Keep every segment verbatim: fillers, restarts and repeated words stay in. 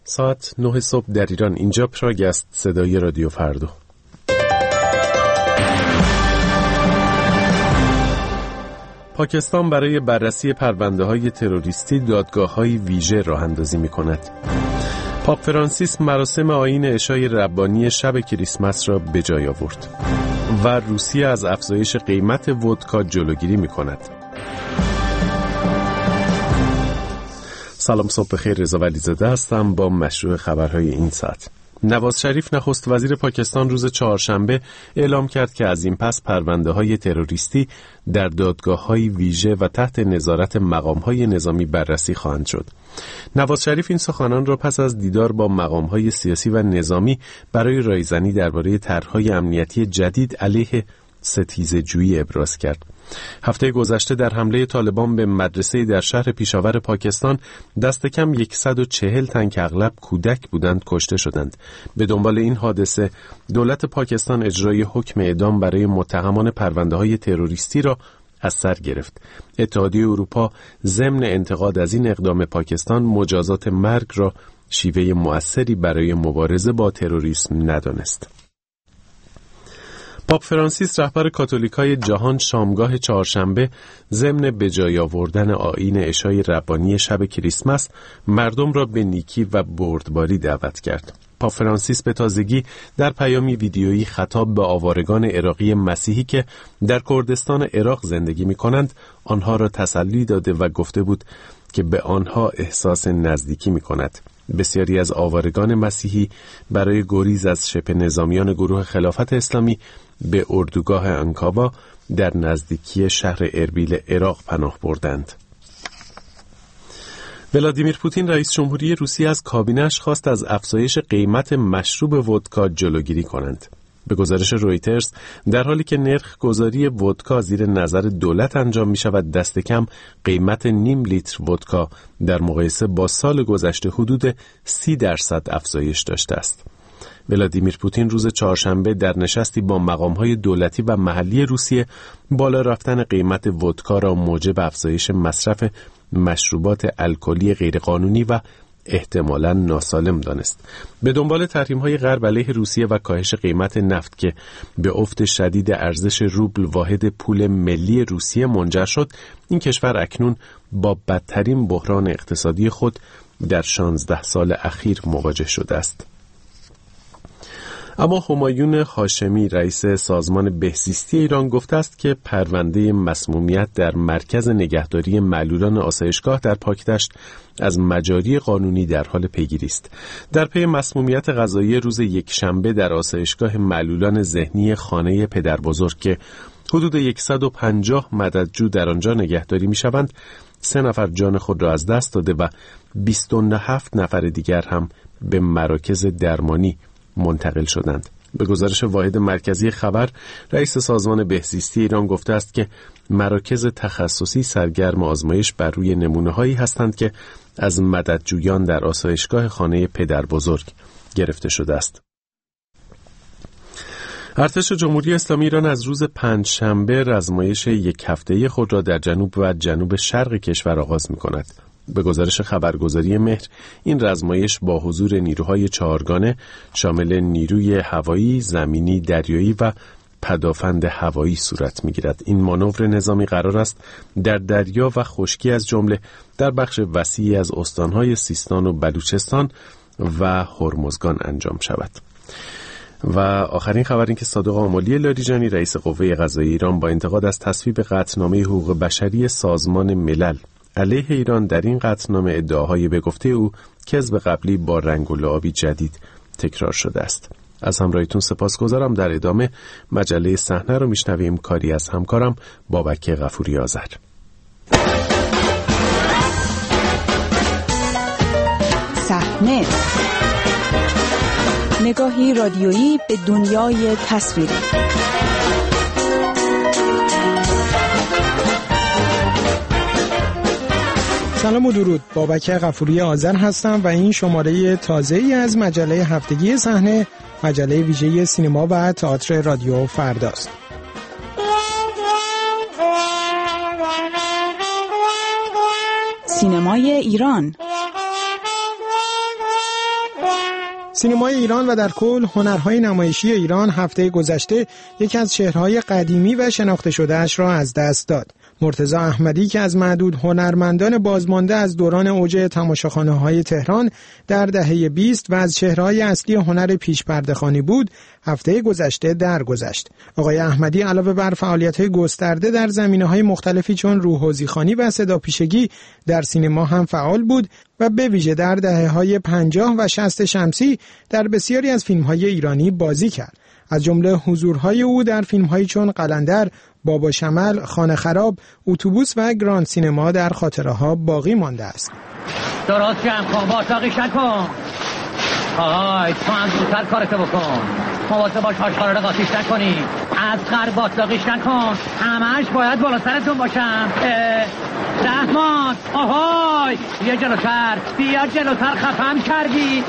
ساعت نه صبح در ایران. اینجا پراگ است، صدای رادیو فردا. پاکستان برای بررسی پرونده‌های تروریستی دادگاه‌های ویژه راه اندازی می‌کند. پاپ فرانسیس مراسم آیین عشای ربانی شب کریسمس را به جای آورد و روسیه از افزایش قیمت ودکا جلوگیری می‌کند. سلام، صبح بخیر. رضا ولیزاده هستم با مشروع خبرهای این ساعت. نواز شریف نخست وزیر پاکستان روز چهارشنبه اعلام کرد که از این پس پرونده‌های تروریستی در دادگاه‌های ویژه و تحت نظارت مقام‌های نظامی بررسی خواهند شد. نواز شریف این سخنان را پس از دیدار با مقام‌های سیاسی و نظامی برای رایزنی درباره طرح‌های امنیتی جدید علیه ستیزه‌جویی ابراز کرد. هفته گذشته در حمله طالبان به مدرسه در شهر پیشاور پاکستان دست کم صد و چهل تن که اغلب کودک بودند کشته شدند. به دنبال این حادثه دولت پاکستان اجرای حکم اعدام برای متهمان پرونده‌های تروریستی را از سر گرفت. اتحادیه اروپا ضمن انتقاد از این اقدام پاکستان مجازات مرگ را شیوه مؤثری برای مبارزه با تروریسم ندانست. پاپ فرانسیس رهبر کاتولیکای جهان شامگاه چهارشنبه ضمن به جای آوردن آیین عشای ربانی شب کریسمس مردم را به نیکی و بردباری دعوت کرد. پاپ فرانسیس به تازگی در پیامی ویدیویی خطاب به آوارگان عراقی مسیحی که در کردستان عراق زندگی می کنند آنها را تسلی داده و گفته بود که به آنها احساس نزدیکی می کند. بسیاری از آوارگان مسیحی برای گریز از شبه نظامیان گروه خلافت اسلامی به اردوگاه انکابا در نزدیکی شهر اربیل عراق پناه بردند. ولادیمیر پوتین رئیس جمهوری روسیه از کابینه‌اش خواست از افزایش قیمت مشروب ودکا جلوگیری کنند. به گزارش رویترز در حالی که نرخ گذاری ودکا زیر نظر دولت انجام می شود، دست کم قیمت نیم لیتر ودکا در مقایسه با سال گذشته حدود سی درصد افزایش داشته است. ولادیمیر پوتین روز چهارشنبه در نشستی با مقام‌های دولتی و محلی روسیه بالا رفتن قیمت ودکا را موجب افزایش مصرف مشروبات الکلی غیرقانونی و احتمالاً ناسالم دانست. به دنبال تحریم‌های غرب علیه روسیه و کاهش قیمت نفت که به افت شدید ارزش روبل واحد پول ملی روسیه منجر شد، این کشور اکنون با بدترین بحران اقتصادی خود در شانزده سال اخیر مواجه شده است. اما همایون هاشمی رئیس سازمان بهزیستی ایران گفته است که پرونده مسمومیت در مرکز نگهداری معلولان آسایشگاه در پاکدشت از مجاری قانونی در حال پیگیری است. در پی مسمومیت قضایی روز یکشنبه در آسایشگاه معلولان ذهنی خانه پدربزرگ که حدود صد و پنجاه مددجو در آنجا نگهداری می‌شوند، سه نفر جان خود را از دست داده و بیست و هفت نفر دیگر هم به مراکز درمانی منتقل شدند. به گزارش واحد مرکزی خبر، رئیس سازمان بهزیستی ایران گفته است که مراکز تخصصی سرگرم آزمایش بر روی نمونه‌هایی هستند که از مددجویان در آسایشگاه خانه پدر بزرگ گرفته شده است. ارتش جمهوری اسلامی ایران از روز پنجشنبه رزمایش یک هفته‌ای خود را در جنوب و جنوب شرق کشور آغاز می‌کند. به گزارش خبرگزاری مهر، این رزمایش با حضور نیروهای چهارگانه شامل نیروی هوایی، زمینی، دریایی و پدافند هوایی صورت می‌گیرد. این مانور نظامی قرار است در دریا و خشکی از جمله در بخش وسیعی از استان‌های سیستان و بلوچستان و هرمزگان انجام شود. و آخرین خبر این که صادق آملی لاریجانی رئیس قوه قضاییه ایران با انتقاد از تصویب قطعنامه حقوق بشری سازمان ملل علیه ایران در این قطعنامه ادعاهای به گفته او کذب قبلی با رنگ و لعابی جدید تکرار شده است. از همراهیتون سپاسگزارم. در ادامه مجله صحنه رو میشنویم، کاری از همکارم بابک غفوری آذر. صحنه، نگاهی رادیویی به دنیای تصویری. سلام و درود، بابک غفوری آذر هستم و این شماره تازه‌ای از مجله هفتگی صحنه، مجله ویژه سینما و تئاتر رادیو فرداست. سینمای ایران، سینمای ایران و در کل هنرهای نمایشی ایران هفته گذشته یکی از چهره‌های قدیمی و شناخته شده‌اش را از دست داد. مرتضی احمدی که از معدود هنرمندان بازمانده از دوران اوج تماشاخانه‌های تهران در دهه بیست و از چهره‌های اصلی هنر پیش‌پرده‌خوانی بود، هفته گذشته درگذشت. آقای احمدی علاوه بر فعالیت‌های گسترده در زمینه‌های مختلفی چون روح‌حوزی‌خوانی و صداپیشگی در سینما هم فعال بود و به ویژه در دهه‌های پنجاه و شصت شمسی در بسیاری از فیلم‌های ایرانی بازی کرد. از جمله حضورهای او در فیلم‌هایی چون قلندر، بابا شمل، خانه خراب، اتوبوس و گراند سینما در خاطره‌ها باقی مانده است. درست جمع کن، باطاقیش نکن. آهای، تو هم زودتر کارتو بکن. مواظب باش آشغالا رو قاطیش نکنی. از خر باطاقیش نکن. همش باید بالا سرتون باشم. رحمان، آهای، بیا جلوتر، بیا جلوتر، خفم کردی.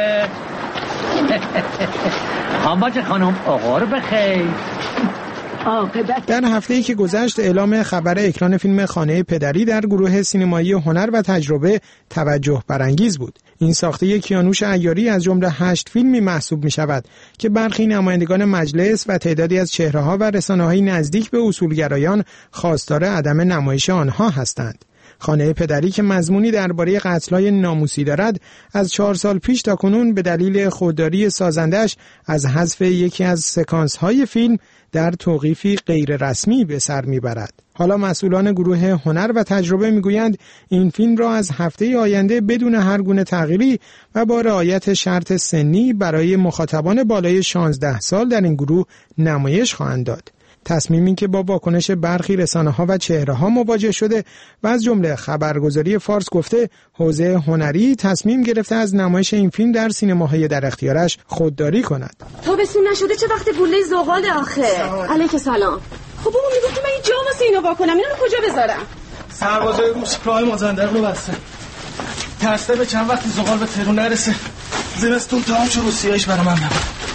آمباج خانم، آقا رو بخیر. در هفته‌ای که گذشت اعلام خبر اکران فیلم خانه پدری در گروه سینمایی هنر و تجربه توجه برانگیز بود. این ساخته کیانوش عیاری از جمله هشت فیلمی محسوب می شود که برخی نمایندگان مجلس و تعدادی از چهره‌ها و رسانه‌های نزدیک به اصولگرایان خواستار عدم نمایش آنها هستند. خانه پدری که مضمونی درباره قتل‌های ناموسی دارد، از چهار سال پیش تا کنون به دلیل خودداری سازندش از حذف یکی از سکانس‌های فیلم در توقیفی غیر رسمی به سر میبرد. حالا مسئولان گروه هنر و تجربه میگویند این فیلم را از هفته آینده بدون هر گونه تغییری و با رعایت شرط سنی برای مخاطبان بالای شانزده سال در این گروه نمایش خواهند داد. تصمیمی که با واکنش برخی رسانه‌ها و چهره‌ها مواجه شده و از جمله خبرگزاری فارس گفته حوزه هنری تصمیم گرفته از نمایش این فیلم در سینماهای در اختیارش خودداری کند. تابستون نشده چه وقت گله زغال آخه؟ علیک سلام. خب بابا میگفتی من این جا واسه اینا واکنم، اینا رو کجا بذارم؟ سربازای روس راه مازندران رو بسته. ترسته به چند وقتی زغال به تهران نرسه. زمستون تمام شو روسیایش برام هم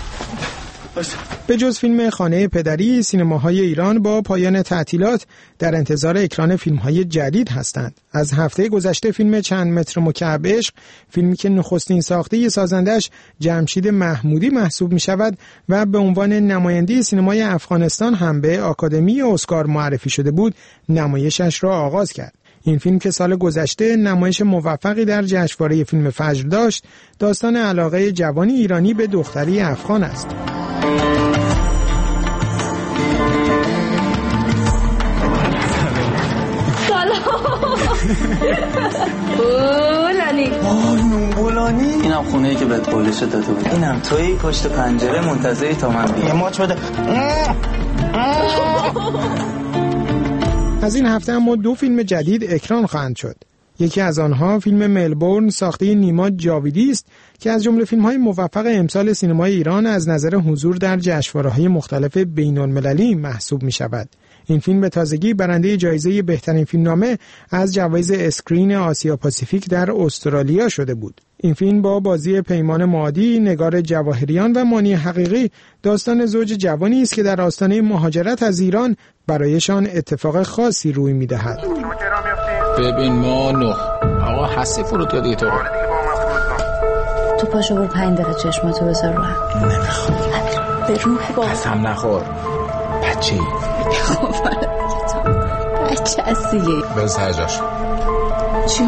به جز فیلم خانه پدری، سینماهای ایران با پایان تعطیلات در انتظار اکران فیلم‌های جدید هستند. از هفته گذشته فیلم چند متر مکعب عشق، فیلمی که نخستین ساخته سازندش جمشید محمودی محسوب می شود و به عنوان نماینده سینمای افغانستان هم به آکادمی اسکار معرفی شده بود، نمایشش را آغاز کرد. این فیلم که سال گذشته نمایش موفقی در جشنواره فیلم فجر داشت، داستان علاقه جوانی ایرانی به دختری افغان است. بولانی آنون بولانی اینم خونه‌ای که بهت قولش داده بود. اینم توی پشت پنجره منتظری تا من بیام. یه ماچ بده. از این هفته اما دو فیلم جدید اکران خواهند شد. یکی از آنها فیلم ملبورن ساخته نیما جاویدی است که از جمله فیلم‌های موفق امسال سینمای ایران از نظر حضور در جشنواره‌های مختلف بین‌المللی محسوب می‌شود. این فیلم به تازگی برنده جایزه بهترین فیلمنامه از جوایز اسکرین آسیا پاسیفیک در استرالیا شده بود. این فیلم با بازی پیمان معادی، نگار جواهریان و مانی حقیقی داستان زوج جوانی است که در آستانه مهاجرت از ایران برایشان اتفاق خاصی روی می‌دهد. ببین ما نه آقا هستی فرود یا دیگه تو تو پاشو برو پنج دقیقه چشماتو بذار رو هم. نمیخوام به روح بابا قسم نخور بچه ای بچه هست دیگه بزر جاش چی؟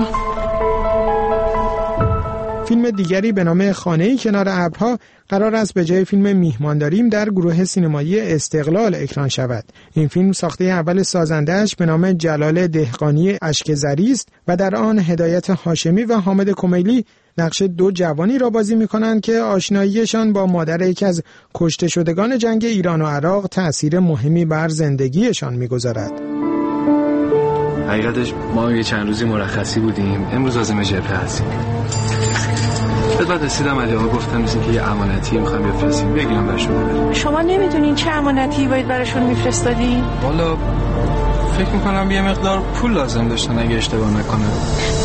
فیلم دیگری به نام خانه‌ای کنار ابرها قرار است به جای فیلم میهمانداریم در گروه سینمایی استقلال اکران شود. این فیلم ساخته اول سازنده‌اش به نام جلال دهقانی اشک‌زری است و در آن هدایت هاشمی و حامد کمیلی نقش دو جوانی را بازی می‌کنند که آشناییشان با مادر یکی از کشته شدگان جنگ ایران و عراق تأثیر مهمی بر زندگیشان می‌گذارد. حقیقتش ما یه چند روزی مرخصی بودیم، امروز عازم جبهه هستیم. بعد رسیدم علی آقا گفتم مثل که یه امانتی می‌خوام بفرستیم بگیرم براشون ببرم. شما نمیدونین چه امانتی باید براشون می‌فرستادین؟ والا فکر می‌کنم یه مقدار پول لازم داشتن اگه اشتباه نکنم.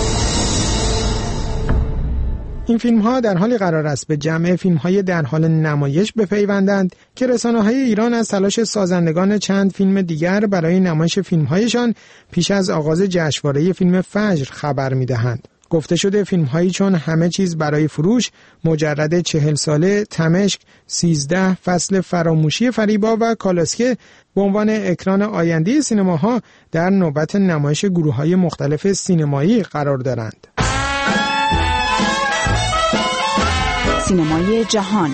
این فیلم‌ها در حالی قرار است به جمع فیلم‌های در حال نمایش بپیوندند که رسانه‌های ایران از تلاش سازندگان چند فیلم دیگر برای نمایش فیلم‌هایشان پیش از آغاز جشنواره فیلم فجر خبر می‌دهند. گفته شده فیلم‌هایی چون همه چیز برای فروش، مجرد چهل ساله، تمشک، سیزده، فصل فراموشی فریبا و کالاسکه به عنوان اکران آینده سینماها در نوبت نمایش گروه‌های مختلف سینمایی قرار دارند. سینمای جهان.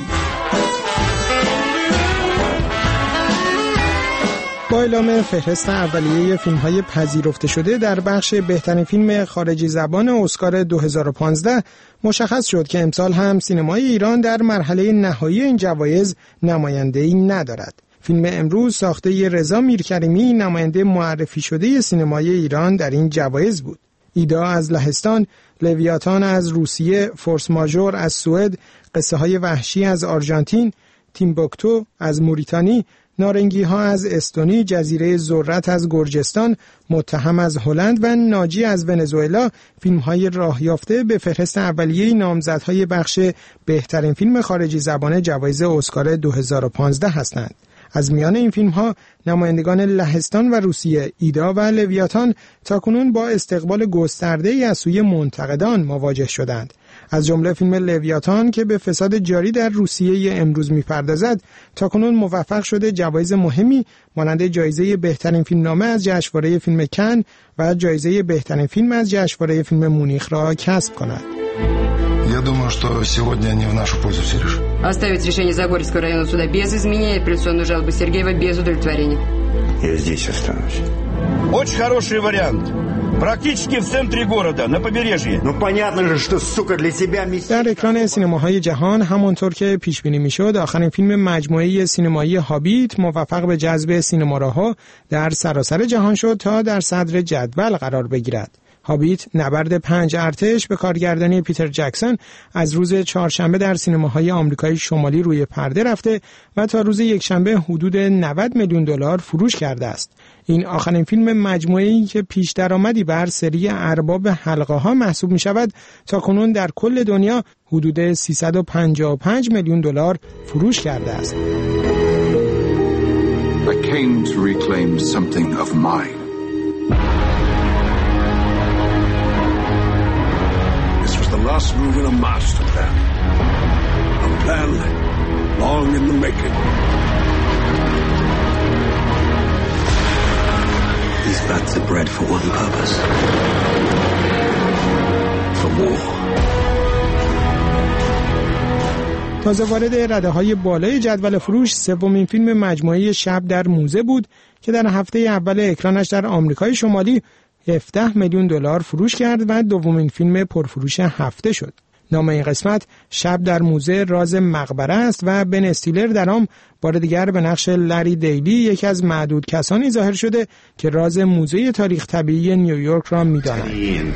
با اعلام فهرست اولیه فیلم‌های پذیرفته شده در بخش بهترین فیلم خارجی زبان اسکار دو هزار و پانزده مشخص شد که امسال هم سینمای ایران در مرحله نهایی این جوایز نماینده‌ای ندارد. فیلم امروز ساخته رضا میرکریمی نماینده معرفی شده سینمای ایران در این جوایز بود. ایدا از لهستان، لویاتان از روسیه، فورس ماژور از سوئد، قصه های وحشی از آرژانتین، تیمبوکتو از موریتانی، نارنگی ها از استونی، جزیره ذرت از گرجستان، متهم از هلند و ناجی از ونزوئلا فیلم های راه یافته به فهرست اولیه نامزدهای بخش بهترین فیلم خارجی زبان جوایز اسکار دو هزار و پانزده هستند. از میان این فیلم ها نمایندگان لهستان و روسیه، ایدا و لویاتان تاکنون با استقبال گسترده‌ای از سوی منتقدان مواجه شدند. از جمله فیلم لویاتان که به فساد جاری در روسیه امروز می‌پردازد، تاکنون موفق شده جوایز مهمی مانند جایزه بهترین فیلمنامه از جشنواره فیلم کن و جایزه بهترین فیلم از جشنواره فیلم مونیخ را کسب کند. Я думаю, что сегодня они в нашу пользу, Сереж. Оставить решение Загорьского районного суда без изменения апелляционной жалобы Сергеева без удовлетворения. Я здесь останусь. Очень хороший вариант. Практически в центре города, на побережье. Ну понятно же, что сука для себя миссия. در اکران سینماهای جهان همانطور که پیش بینی میشد، آخرین فیلم مجموعه سینمایی هابیت موفق به جذب سینماراها در سراسر جهان شد تا در صدر جدول قرار بگیرد. هابیت نبرد پنج ارتش به کارگردانی پیتر جکسون از روز چهارشنبه در سینماهای آمریکای شمالی روی پرده رفته و تا روز یکشنبه حدود نود میلیون دلار فروش کرده است. این آخرین فیلم مجموعه‌ای که پیش درآمدی بر سری ارباب حلقه ها محسوب می شود تا کنون در کل دنیا حدود سیصد و پنجاه و پنج میلیون دلار فروش کرده است. I came to reclaim something of mine. The last move in a master plan. A plan long in the making. These bats are bred for one purpose. For war. تازه وارد رده‌های بالای جدول فروش سومین فیلم مجموعه شب در موزه بود که در هفته اول اکرانش در آمریکای شمالی هفده میلیون دلار فروش کرد و دومین فیلم پرفروش هفته شد. نام این قسمت شب در موزه راز مقبره است و بن استیلر در آن بار دیگر به نقش لری دیلی یکی از معدود کسانی ظاهر شده که راز موزه تاریخ طبیعی نیویورک را می‌دانند.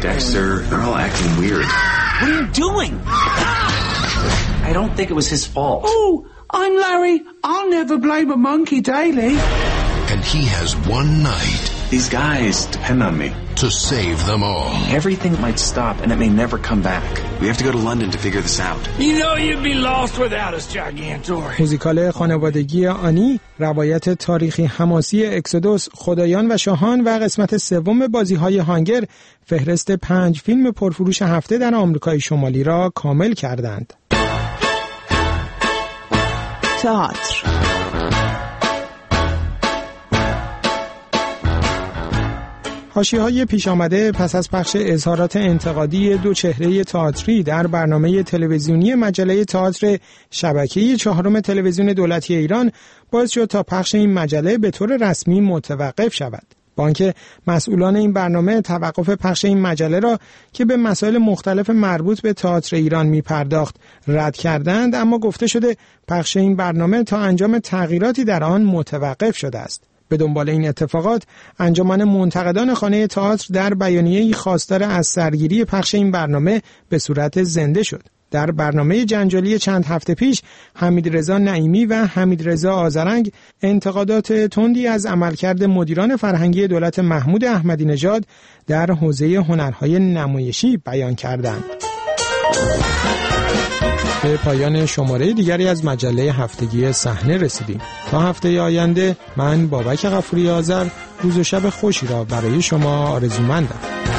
I don't think it was his fault. Oh, I'm Larry. I'll never blame a monkey daily. And he has one night. These guys depend on me. To save them all. Everything might stop and it may never come back. We have to go to London to figure this out. You know you'd be lost without us, Gigantor. موزیکال خانوادگی آنی، روایت تاریخی حماسی اکسودوس، خدایان و شاهان و قسمت سوم بازی‌های هانگر فهرست پنج فیلم پرفروش هفته در آمریکای شمالی را کامل کردند. تئاتر. حاشیه‌های پیش آمده پس از پخش اظهارات انتقادی دو چهره تئاتری در برنامه تلویزیونی مجله تئاتر شبکه چهارم تلویزیون دولتی ایران باعث شد تا پخش این مجله به طور رسمی متوقف شود. با آنکه مسئولان این برنامه توقف پخش این مجله را که به مسائل مختلف مربوط به تئاتر ایران می‌پرداخت رد کردند، اما گفته شده پخش این برنامه تا انجام تغییراتی در آن متوقف شده است. به دنبال این اتفاقات، انجمن منتقدان خانه تئاتر در بیانیه‌ای خواستار از سرگیری پخش این برنامه به صورت زنده شد. در برنامه جنجالی چند هفته پیش، حمیدرضا نعیمی و حمیدرضا آذرنگ انتقادات تندی از عملکرد مدیران فرهنگی دولت محمود احمدی نژاد در حوزه هنرهای نمایشی بیان کردند. به پایان شماره دیگری از مجله هفتگی صحنه رسیدیم. تا هفته آینده من بابک غفوری آذر روز و شب خوشی را برای شما آرزومندم.